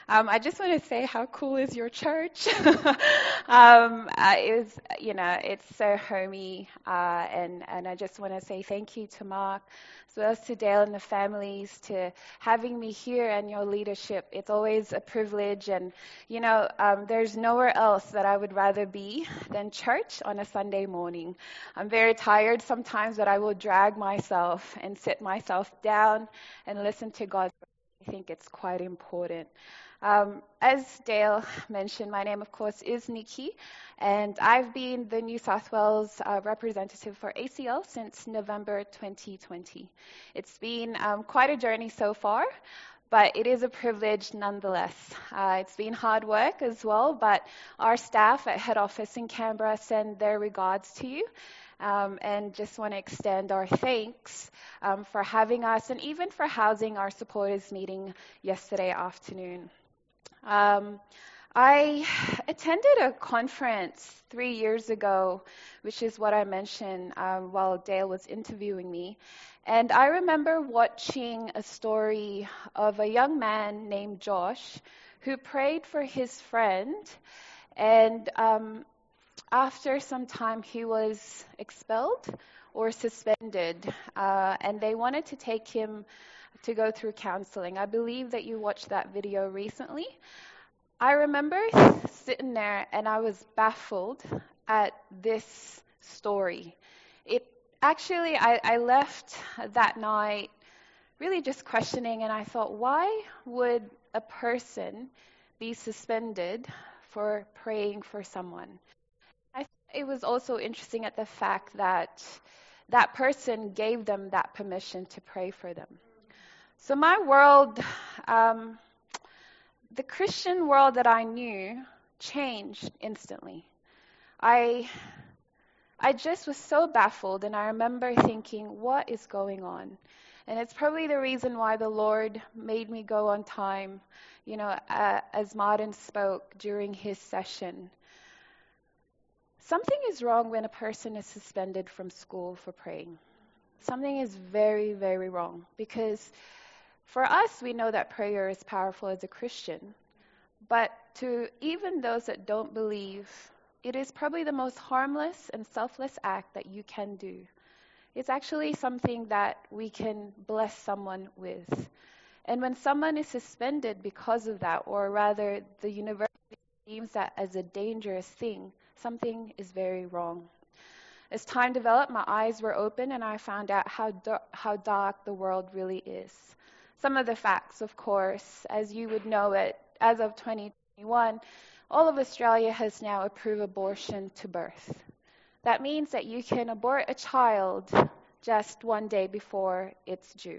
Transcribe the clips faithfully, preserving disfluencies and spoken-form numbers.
Um, I just want to say, how cool is your church? um, uh, it was, you know, it's so homey, uh, and and I just want to say thank you to Mark, as well as to Dale and the families, to having me here and your leadership. It's always a privilege, and you know, um, there's nowhere else that I would rather be than church on a Sunday morning. I'm very tired sometimes, but I will drag myself and sit myself down and listen to God's word. I think it's quite important. Um, as Dale mentioned, my name, of course, is Nikki, and I've been the New South Wales uh, representative for A C L since November twenty twenty. It's been um, quite a journey so far, but it is a privilege nonetheless. Uh, it's been hard work as well, but our staff at head office in Canberra send their regards to you. Um, and just want to extend our thanks um, for having us and even for housing our supporters meeting yesterday afternoon. Um, I attended a conference three years ago, which is what I mentioned um, while Dale was interviewing me. And I remember watching a story of a young man named Josh who prayed for his friend. And um, after some time, he was expelled or suspended. Uh, and they wanted to take him to go through counseling. I believe that you watched that video recently. I remember sitting there and I was baffled at this story. It actually, I, I left that night really just questioning, and I thought, why would a person be suspended for praying for someone? I thought it was also interesting at the fact that that person gave them that permission to pray for them. So my world, um, the Christian world that I knew changed instantly. I I just was so baffled, and I remember thinking, what is going on? And it's probably the reason why the Lord made me go on time, you know, uh, as Martin spoke during his session. Something is wrong when a person is suspended from school for praying. Something is very, very wrong, because for us, we know that prayer is powerful as a Christian. But to even those that don't believe, it is probably the most harmless and selfless act that you can do. It's actually something that we can bless someone with. And when someone is suspended because of that, or rather the university deems that as a dangerous thing, something is very wrong. As time developed, my eyes were open and I found out how, dar- how dark the world really is. Some of the facts, of course, as you would know it, as of twenty twenty-one, all of Australia has now approved abortion to birth. That means that you can abort a child just one day before it's due.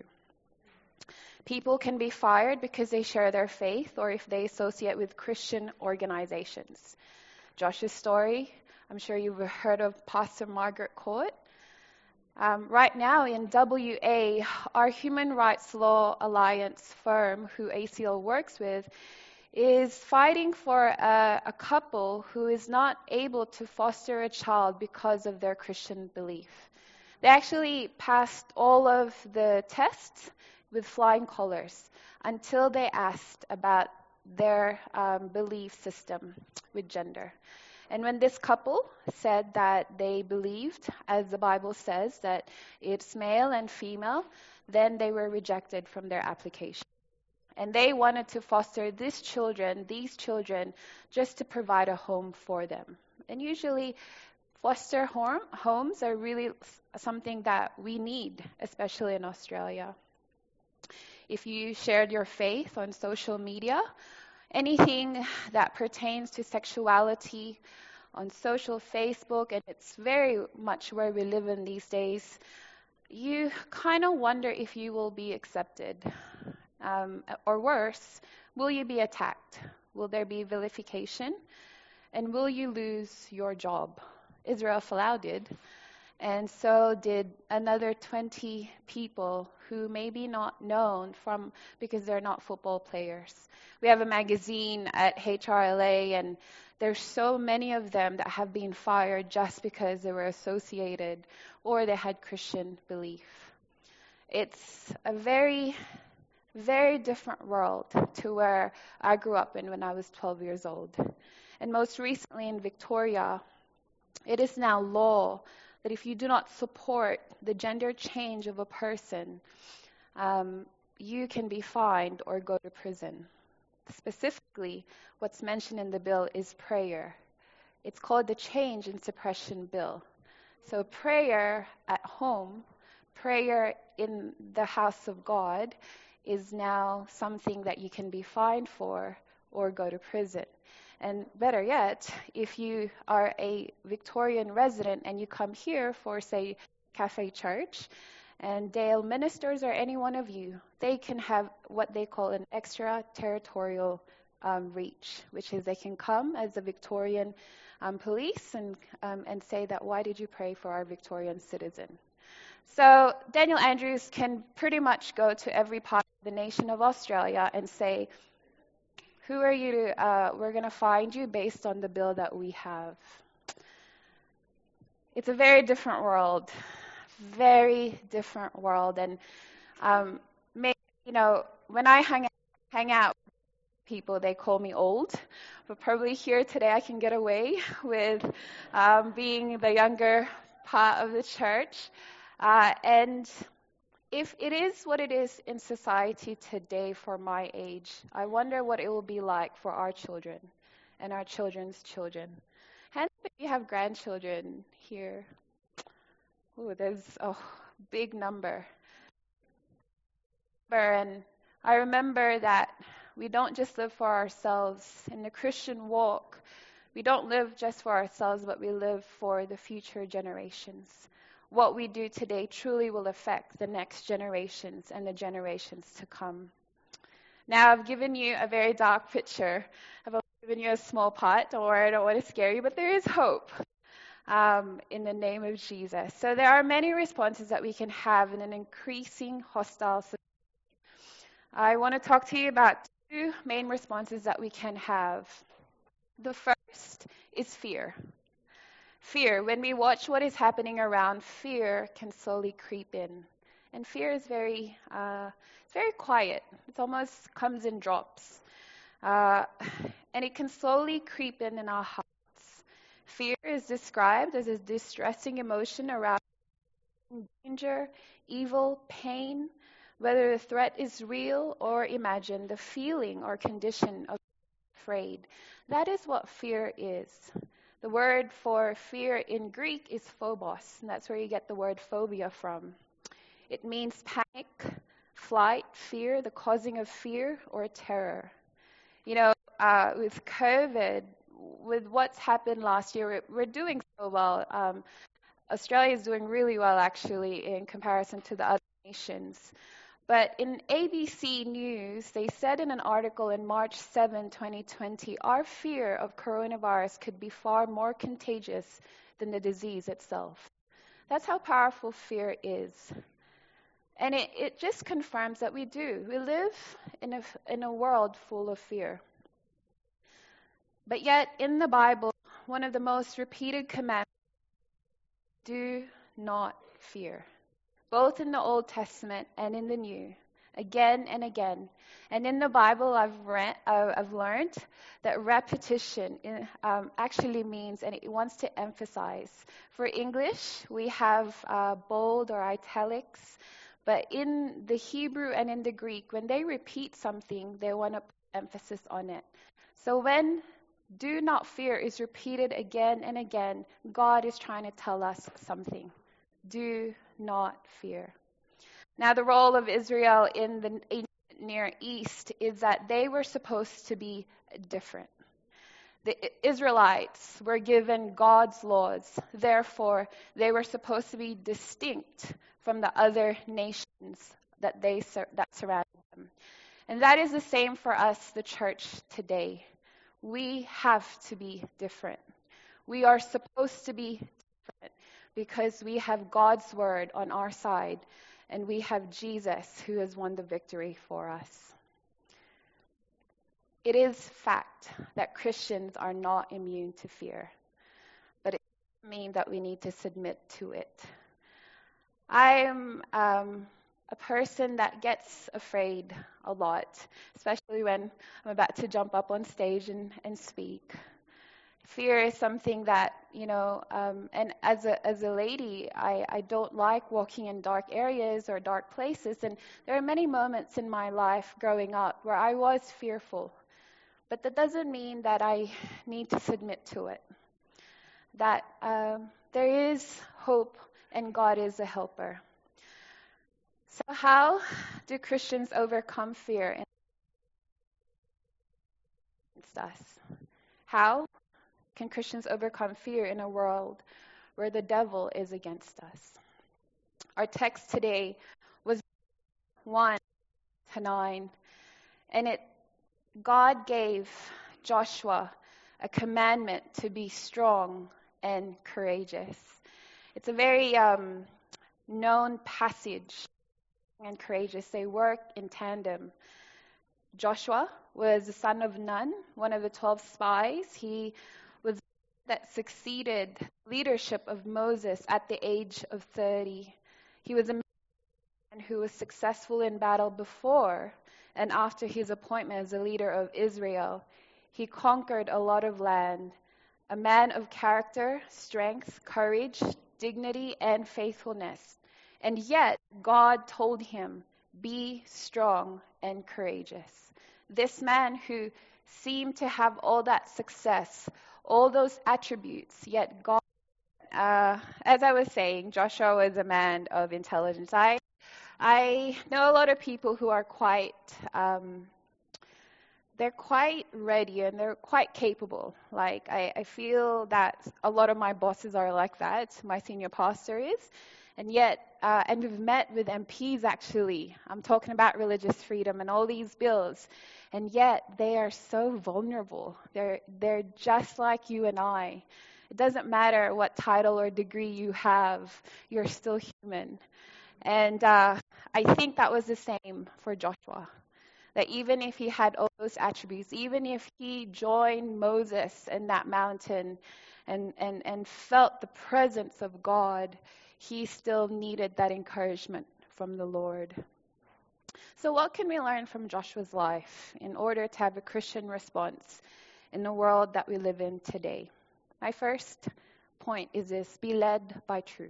People can be fired because they share their faith or if they associate with Christian organizations. Josh's story, I'm sure you've heard of Pastor Margaret Court. Um, right now in W A, our Human Rights Law Alliance firm, who A C L works with, is fighting for a, a couple who is not able to foster a child because of their Christian belief. They actually passed all of the tests with flying colors until they asked about their um, belief system with gender. And when this couple said that they believed, as the Bible says, that it's male and female, then they were rejected from their application. And they wanted to foster these children, these children, just to provide a home for them. And usually, foster home, homes are really something that we need, especially in Australia. If you shared your faith on social media, anything that pertains to sexuality on social Facebook, and it's very much where we live in these days, you kind of wonder if you will be accepted. Um, or worse, will you be attacked? Will there be vilification? And will you lose your job? Israel Folau did. And so did another twenty people who may be not known from because they're not football players. We have a magazine at H R L A, and there's so many of them that have been fired just because they were associated or they had Christian belief. It's a very Very different world to where I grew up in when I was twelve years old. And most recently in Victoria, it is now law that if you do not support the gender change of a person, um, you can be fined or go to prison. Specifically, what's mentioned in the bill is prayer. It's called the Change and Suppression Bill. So prayer at home, prayer in the house of God, is now something that you can be fined for or go to prison. And better yet, if you are a Victorian resident and you come here for, say, Cafe Church, and Dale ministers or any one of you, they can have what they call an extraterritorial um, reach, which is they can come as a Victorian um, police and um, and say that, why did you pray for our Victorian citizen? So Daniel Andrews can pretty much go to every part of the nation of Australia and say, who are you to, uh, we're going to find you based on the bill that we have. It's a very different world, very different world. And, um, maybe, you know, when I hang out, hang out with people, they call me old. But probably here today I can get away with um, being the younger part of the church. Uh, and if it is what it is in society today for my age, I wonder what it will be like for our children and our children's children. Hands up if you have grandchildren here. Oh, there's a big number. And I remember that we don't just live for ourselves. In the Christian walk, we don't live just for ourselves, but we live for the future generations. What we do today truly will affect the next generations and the generations to come. Now, I've given you a very dark picture. I've given you a small part. Don't worry, I don't want to scare you, but there is hope um, in the name of Jesus. So there are many responses that we can have in an increasing hostile society. I want to talk to you about two main responses that we can have. The first is fear. Fear. When we watch what is happening around, fear can slowly creep in. And fear is very, uh, it's very quiet. It almost comes in drops. Uh, and it can slowly creep in in our hearts. Fear is described as a distressing emotion around danger, evil, pain, whether the threat is real or imagined, the feeling or condition of afraid. That is what fear is. The word for fear in Greek is phobos, and that's where you get the word phobia from. It means panic, flight, fear, the causing of fear or terror. You know, uh, with COVID, with what's happened last year, we're, we're doing so well. Um, Australia is doing really well, actually, in comparison to the other nations. But in A B C News, they said in an article in March seventh, twenty twenty, our fear of coronavirus could be far more contagious than the disease itself. That's how powerful fear is. And it, it just confirms that we do. We live in a, in a world full of fear. But yet, in the Bible, one of the most repeated commandments is do not fear. Both in the Old Testament and in the New, again and again. And in the Bible, I've, re- uh, I've learned that repetition in, um, actually means, and it wants to emphasize. For English, we have uh, bold or italics, but in the Hebrew and in the Greek, when they repeat something, they want to put emphasis on it. So when do not fear is repeated again and again, God is trying to tell us something. Do not fear. Now, the role of Israel in the Near East is that they were supposed to be different. The Israelites were given God's laws. Therefore, they were supposed to be distinct from the other nations that they that surrounded them. And that is the same for us, the church today. We have to be different. We are supposed to be different because we have God's word on our side and we have Jesus who has won the victory for us. It is fact that Christians are not immune to fear, but it doesn't mean that we need to submit to it. I am um, a person that gets afraid a lot, especially when I'm about to jump up on stage and, and speak. Fear is something that, you know, um, and as a as a lady, I, I don't like walking in dark areas or dark places. And there are many moments in my life growing up where I was fearful. But that doesn't mean that I need to submit to it. That um, there is hope and God is a helper. So how do Christians overcome fear against us? How can Christians overcome fear in a world where the devil is against us? Our text today was one to nine, and it God gave Joshua a commandment to be strong and courageous. It's a very um, known passage, and courageous. They work in tandem. Joshua was the son of Nun, one of the twelve spies. He was that succeeded leadership of Moses at the age of thirty. He was a man who was successful in battle before and after his appointment as the leader of Israel. He conquered a lot of land. A man of character, strength, courage, dignity, and faithfulness. And yet, God told him, be strong and courageous. This man who seemed to have all that success, all those attributes, yet God, uh, as I was saying, Joshua was a man of intelligence. I, I know a lot of people who are quite, um, they're quite ready and they're quite capable. Like, I, I feel that a lot of my bosses are like that. My senior pastor is. And yet, uh, and we've met with M Ps actually. I'm talking about religious freedom and all these bills. And yet, they are so vulnerable. They're, they're just like you and I. It doesn't matter what title or degree you have, you're still human. And uh, I think that was the same for Joshua. That even if he had all those attributes, even if he joined Moses in that mountain and, and, and felt the presence of God, he still needed that encouragement from the Lord. So what can we learn from Joshua's life in order to have a Christian response in the world that we live in today? My first point is this: be led by truth.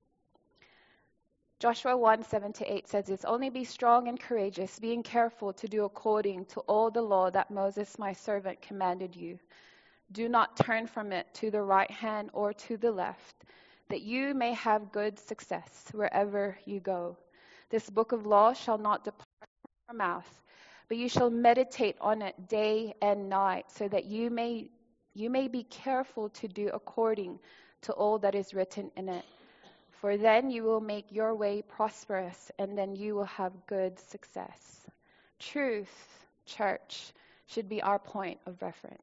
Joshua one, seven to eight says this: only be strong and courageous, being careful to do according to all the law that Moses my servant commanded you. Do not turn from it to the right hand or to the left, that you may have good success wherever you go. This book of law shall not depart from your mouth, but you shall meditate on it day and night, so that you may you may be careful to do according to all that is written in it. For then you will make your way prosperous, and then you will have good success. Truth, church, should be our point of reference.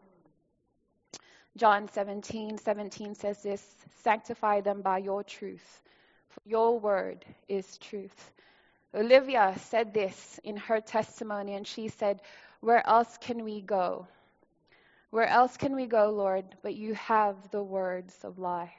John seventeen seventeen says this: sanctify them by your truth, for your word is truth. Olivia said this in her testimony, and she said, where else can we go? Where else can we go, Lord, but you have the words of life.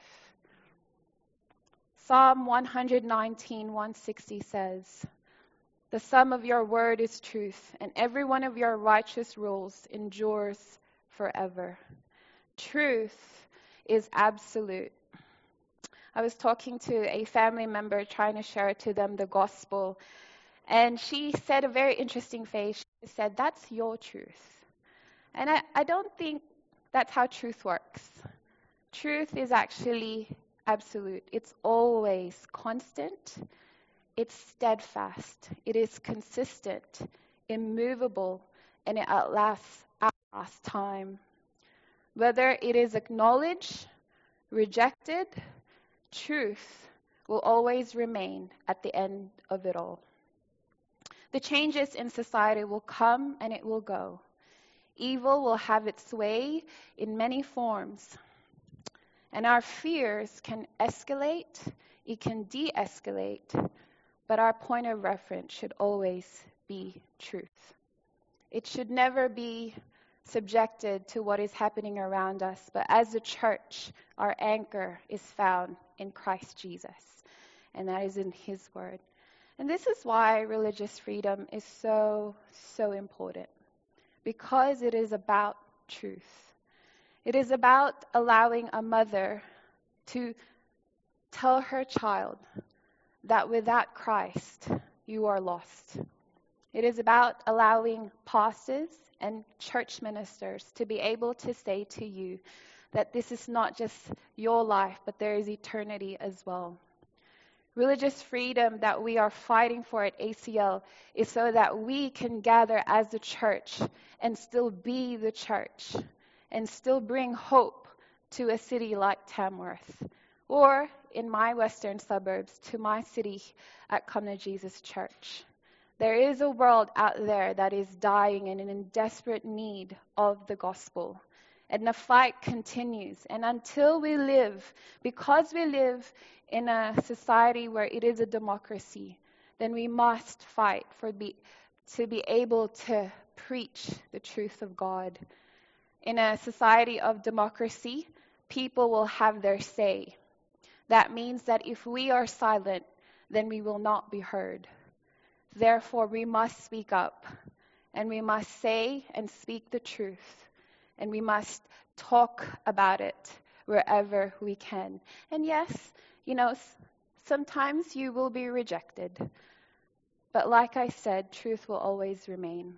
Psalm one nineteen, one sixty says, the sum of your word is truth, and every one of your righteous rules endures forever. Truth is absolute. I was talking to a family member trying to share to them the gospel, and she said a very interesting phrase. She said, that's your truth. And I, I don't think that's how truth works. Truth is actually absolute. It's always constant. It's steadfast. It is consistent, immovable, and it outlasts, outlasts time. Whether it is acknowledged, rejected, truth will always remain at the end of it all. The changes in society will come and it will go. Evil will have its way in many forms. And our fears can escalate, it can de-escalate, but our point of reference should always be truth. It should never be subjected to what is happening around us, but as a church, our anchor is found in Christ Jesus, and that is in His Word. And this is why religious freedom is so, so important. Because it is about truth. It is about allowing a mother to tell her child that without Christ, you are lost. It is about allowing pastors and church ministers to be able to say to you that this is not just your life, but there is eternity as well. Religious freedom that we are fighting for at A C L is so that we can gather as the church and still be the church and still bring hope to a city like Tamworth, or in my western suburbs, to my city at Come to Jesus Church. There is a world out there that is dying and in desperate need of the gospel. And the fight continues. And until we live, because we live in a society where it is a democracy, then we must fight for be, to be able to preach the truth of God. In a society of democracy, people will have their say. That means that if we are silent, then we will not be heard. Therefore, we must speak up, and we must say and speak the truth, and we must talk about it wherever we can. And yes, you know, sometimes you will be rejected, but like I said, truth will always remain.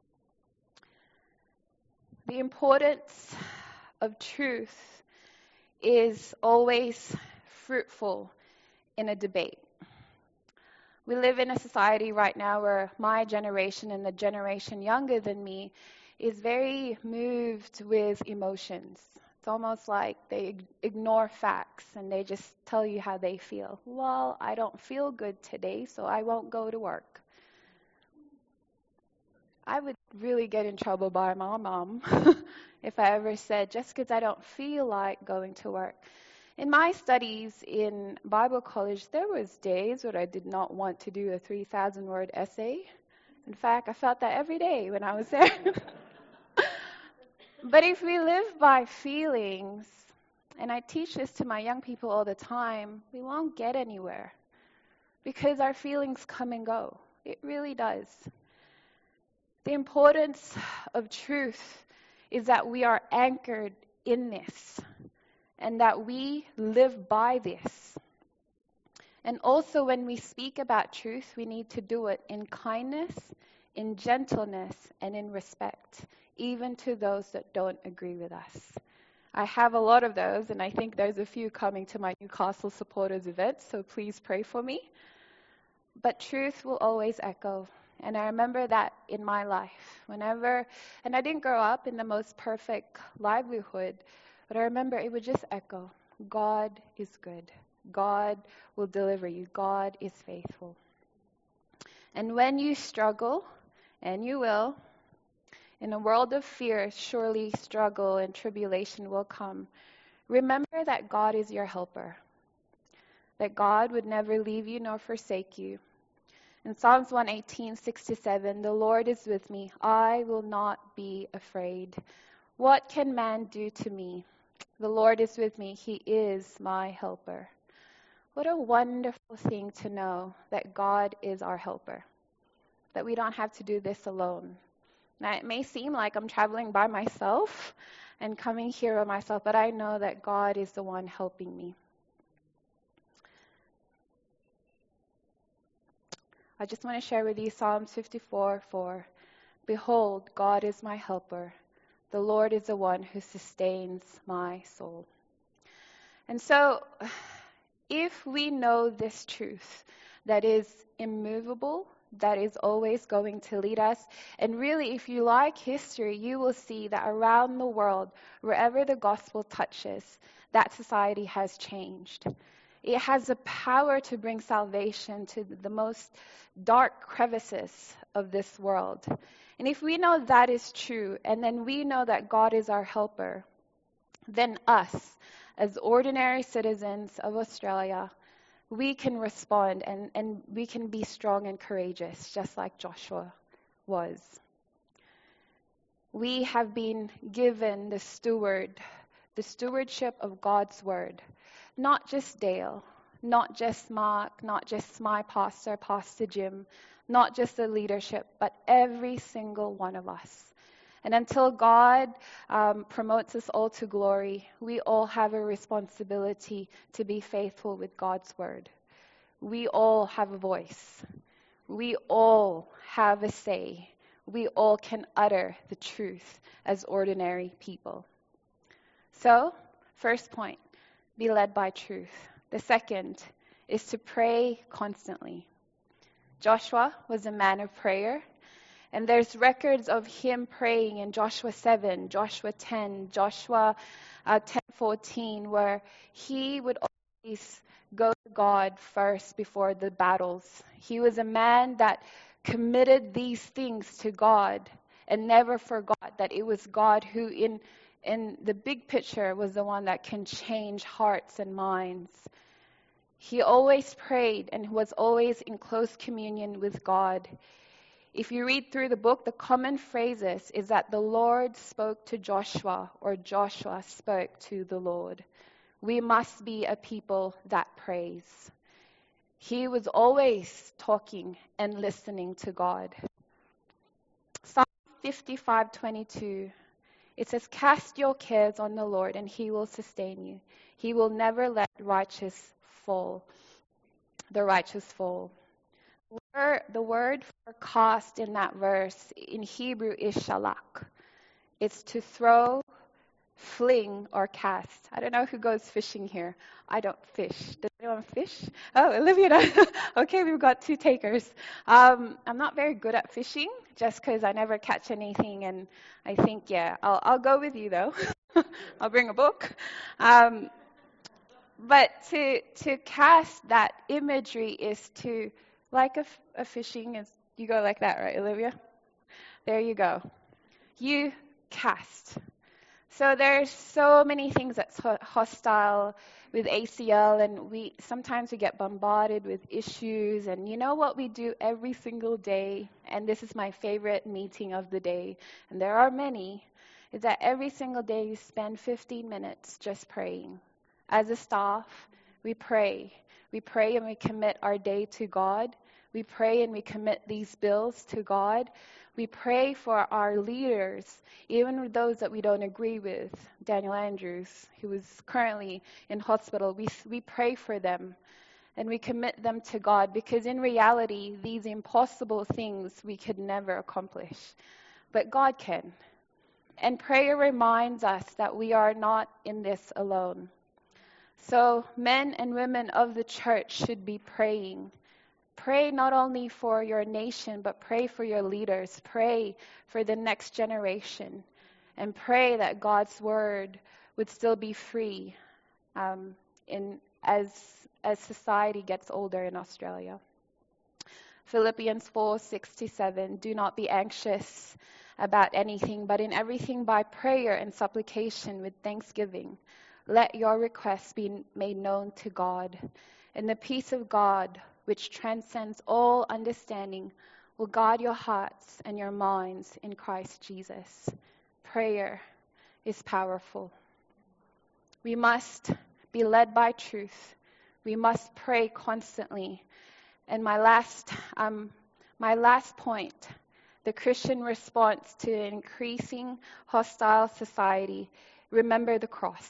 The importance of truth is always fruitful in a debate. We live in a society right now where my generation and the generation younger than me is very moved with emotions. It's almost like they ignore facts and they just tell you how they feel. Well, I don't feel good today, so I won't go to work. I would really get in trouble by my mom if I ever said, just because I don't feel like going to work. In my studies in Bible college, there was days where I did not want to do a three thousand word essay. In fact, I felt that every day when I was there. But if we live by feelings, and I teach this to my young people all the time, we won't get anywhere because our feelings come and go. It really does. The importance of truth is that we are anchored in this and that we live by this. And also when we speak about truth, we need to do it in kindness, in gentleness, and in respect, even to those that don't agree with us. I have a lot of those, and I think there's a few coming to my Newcastle supporters event, so please pray for me. But truth will always echo. And I remember that in my life. Whenever, and I didn't grow up in the most perfect livelihood, but I remember it would just echo, God is good. God will deliver you. God is faithful. And when you struggle, and you will, in a world of fear, surely struggle and tribulation will come. Remember that God is your helper, that God would never leave you nor forsake you. In Psalms one eighteen, six to seven, the Lord is with me. I will not be afraid. What can man do to me? The Lord is with me. He is my helper. What a wonderful thing to know that God is our helper, that we don't have to do this alone. Now, it may seem like I'm traveling by myself and coming here by myself, but I know that God is the one helping me. I just want to share with you Psalms fifty-four four. Behold, God is my helper. The Lord is the one who sustains my soul. And so, if we know this truth that is immovable, that is always going to lead us, and really, if you like history, you will see that around the world, wherever the gospel touches, that society has changed. It has the power to bring salvation to the most dark crevices of this world. And if we know that is true, and then we know that God is our helper, then us, as ordinary citizens of Australia, we can respond and, and we can be strong and courageous, just like Joshua was. We have been given the steward, the stewardship of God's word. Not just Dale, not just Mark, not just my pastor, Pastor Jim, not just the leadership, but every single one of us. And until God um, promotes us all to glory, we all have a responsibility to be faithful with God's word. We all have a voice. We all have a say. We all can utter the truth as ordinary people. So, first point, be led by truth. The second is to pray constantly. Joshua was a man of prayer. And there's records of him praying in Joshua seven, Joshua ten, Joshua uh, ten fourteen, where he would always go to God first before the battles. He was a man that committed these things to God and never forgot that it was God who, in, in the big picture, was the one that can change hearts and minds. He always prayed and was always in close communion with God. If you read through the book, the common phrases is that the Lord spoke to Joshua or Joshua spoke to the Lord. We must be a people that prays. He was always talking and listening to God. Psalm fifty-five twenty-two, it says, "Cast your cares on the Lord and he will sustain you. He will never let righteous fall, the righteous fall." The word for cast in that verse in Hebrew is shalak. It's to throw, fling, or cast. I don't know who goes fishing here. I don't fish. Does anyone fish? Oh, Olivia does. Okay, we've got two takers. Um, I'm not very good at fishing just because I never catch anything. And I think, yeah, I'll, I'll go with you, though. I'll bring a book. Um, but to to cast, that imagery is to, like a, a fishing, is you go like that, right, Olivia? There you go. You cast. So there's so many things that's hostile with A C L, and we sometimes we get bombarded with issues. And you know what we do every single day, and this is my favorite meeting of the day, and there are many, is that every single day you spend fifteen minutes just praying. As a staff, we pray. We pray and we commit our day to God. We pray and we commit these bills to God. We pray for our leaders, even those that we don't agree with. Daniel Andrews, who is currently in hospital, we, we pray for them and we commit them to God, because in reality, these impossible things we could never accomplish. But God can. And prayer reminds us that we are not in this alone. So men and women of the church should be praying. Pray not only for your nation, but pray for your leaders. Pray for the next generation. And pray that God's word would still be free um, in as as society gets older in Australia. Philippians four sixty-seven, do not be anxious about anything, but in everything by prayer and supplication with thanksgiving, let your requests be made known to God. And the peace of God, which transcends all understanding, will guard your hearts and your minds in Christ Jesus. Prayer is powerful. We must be led by truth. We must pray constantly. And my last, um, my last point, the Christian response to an increasing hostile society, remember the cross.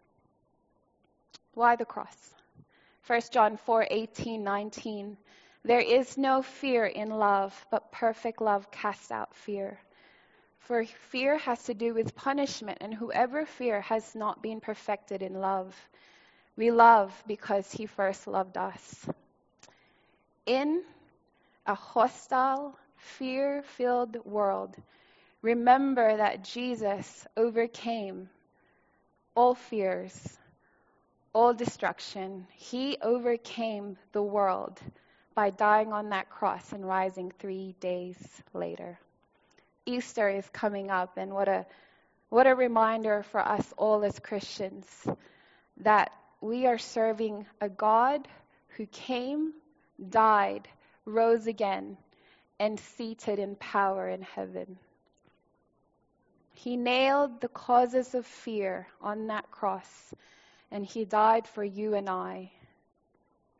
Why the cross? First John four eighteen nineteen. There is no fear in love, but perfect love casts out fear. For fear has to do with punishment, and whoever fear has not been perfected in love. We love because he first loved us. In a hostile, fear-filled world, remember that Jesus overcame all fears, all destruction. He overcame the world by dying on that cross and rising three days later. Easter is coming up, and what a what a reminder for us all as Christians that we are serving a God who came, died, rose again, and seated in power in heaven. He nailed the causes of fear on that cross, and he died for you and I.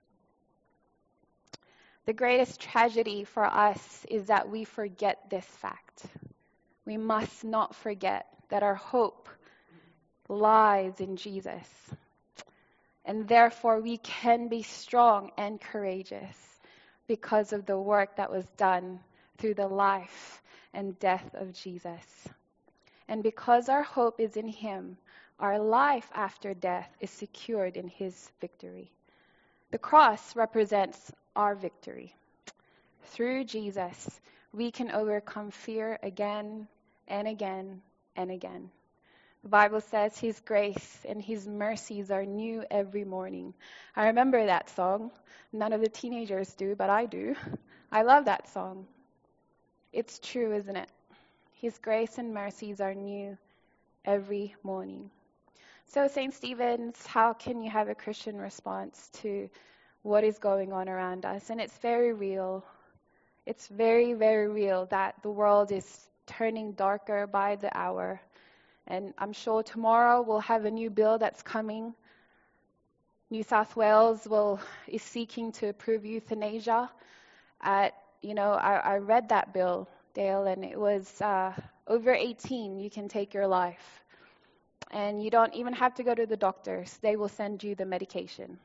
The greatest tragedy for us is that we forget this fact. We must not forget that our hope lies in Jesus. And therefore, we can be strong and courageous because of the work that was done through the life and death of Jesus. And because our hope is in him, our life after death is secured in his victory. The cross represents our victory. Through Jesus, we can overcome fear again and again and again. The Bible says his grace and his mercies are new every morning. I remember that song. None of the teenagers do, but I do. I love that song. It's true, isn't it? His grace and mercies are new every morning. So, Saint Stephen's, how can you have a Christian response to what is going on around us? And it's very real. It's very, very real that the world is turning darker by the hour. And I'm sure tomorrow we'll have a new bill that's coming. New South Wales will is seeking to approve euthanasia. At, you know, I, I read that bill, Dale, and it was uh, over eighteen, you can take your life. And you don't even have to go to the doctors. They will send you the medication.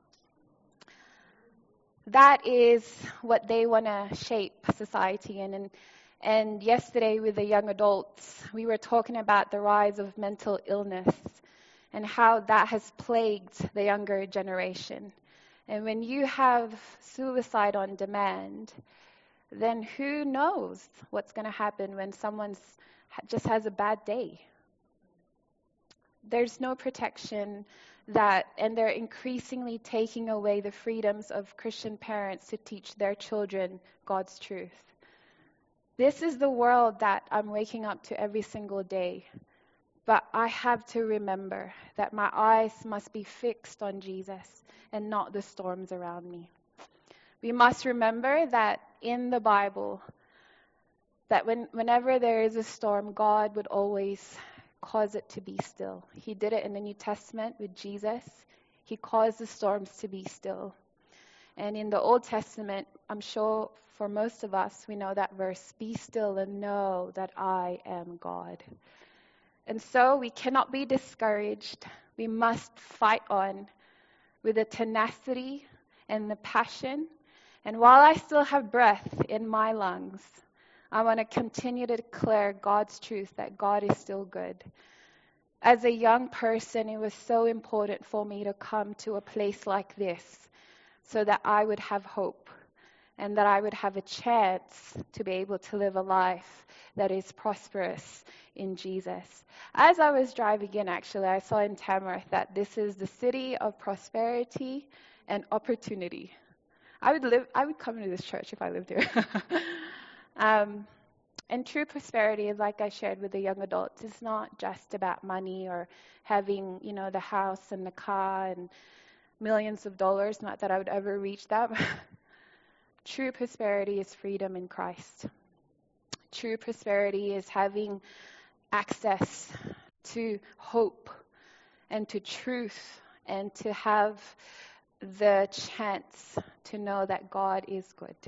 That is what they want to shape society in. And, and yesterday with the young adults, we were talking about the rise of mental illness and how that has plagued the younger generation. And when you have suicide on demand, then who knows what's going to happen when someone just has a bad day. There's no protection that, and they're increasingly taking away the freedoms of Christian parents to teach their children God's truth. This is the world that I'm waking up to every single day. But I have to remember that my eyes must be fixed on Jesus and not the storms around me. We must remember that in the Bible, that when, whenever there is a storm, God would always cause it to be still. He did it in the New Testament with Jesus. He caused the storms to be still. And in the Old Testament, I'm sure for most of us, we know that verse, be still and know that I am God. And so we cannot be discouraged. We must fight on with the tenacity and the passion. And while I still have breath in my lungs, I want to continue to declare God's truth, that God is still good. As a young person, it was so important for me to come to a place like this so that I would have hope and that I would have a chance to be able to live a life that is prosperous in Jesus. As I was driving in, actually, I saw in Tamworth that this is the city of prosperity and opportunity. I would live. I would come into this church if I lived here. um, and true prosperity, like I shared with the young adults, is not just about money or having, you know, the house and the car and millions of dollars. Not that I would ever reach that. True prosperity is freedom in Christ. True prosperity is having access to hope and to truth and to have the chance to know that God is good.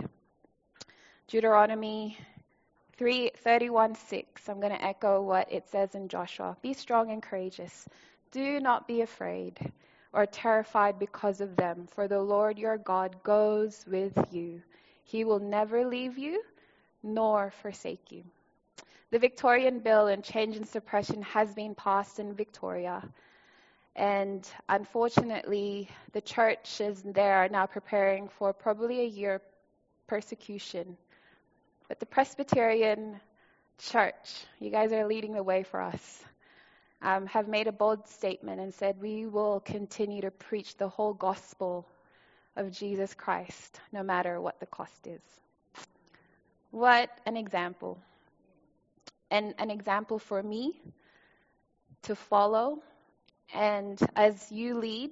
Deuteronomy three thirty-one six. I'm going to echo what it says in Joshua. Be strong and courageous. Do not be afraid or terrified because of them, for the Lord your God goes with you. He will never leave you nor forsake you. The Victorian Bill on Change and Suppression has been passed in Victoria. And unfortunately, the churches there are now preparing for probably a year persecution. But the Presbyterian Church, you guys are leading the way for us, um, have made a bold statement and said, we will continue to preach the whole gospel of Jesus Christ, no matter what the cost is. What an example. And an example for me to follow. And as you lead,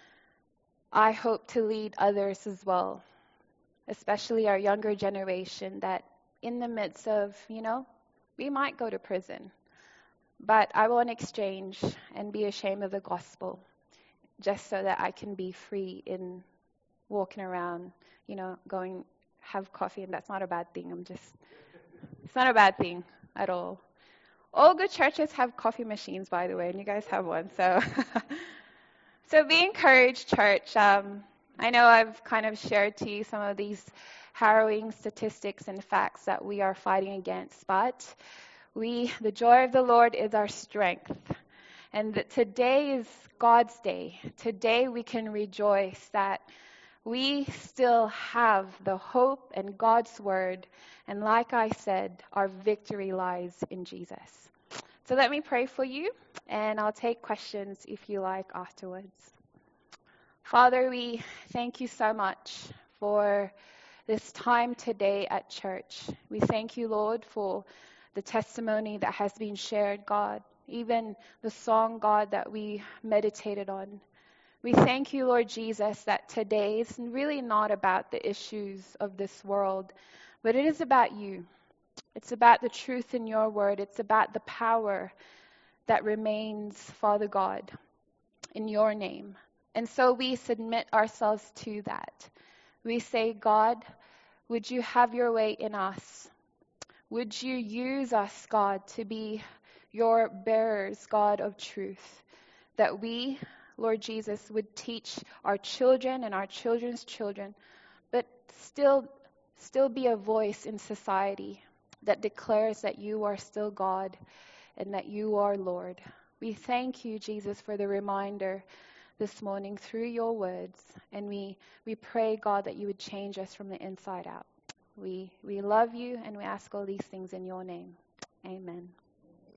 I hope to lead others as well, especially our younger generation, that in the midst of, you know, we might go to prison, but I won't exchange and be ashamed of the gospel just so that I can be free in walking around, you know, going have coffee, and that's not a bad thing. I'm just, it's not a bad thing at all. All good churches have coffee machines, by the way, and you guys have one. So, so be encouraged, church. Um, I know I've kind of shared to you some of these harrowing statistics and facts that we are fighting against, but we, the joy of the Lord is our strength. And that today is God's day. Today we can rejoice that we still have the hope and God's word. And like I said, our victory lies in Jesus. So let me pray for you, and I'll take questions if you like afterwards. Father, we thank you so much for this time today at church. We thank you, Lord, for the testimony that has been shared, God, even the song, God, that we meditated on. We thank you, Lord Jesus, that today is really not about the issues of this world, but it is about you. It's about the truth in your word. It's about the power that remains, Father God, in your name. And so we submit ourselves to that. We say, God, would you have your way in us? Would you use us, God, to be your bearers, God, of truth? That we, Lord Jesus, would teach our children and our children's children, but still, still be a voice in society that declares that you are still God and that you are Lord. We thank you, Jesus, for the reminder this morning through your words. And we, we pray, God, that you would change us from the inside out. We, we love you, and we ask all these things in your name. Amen.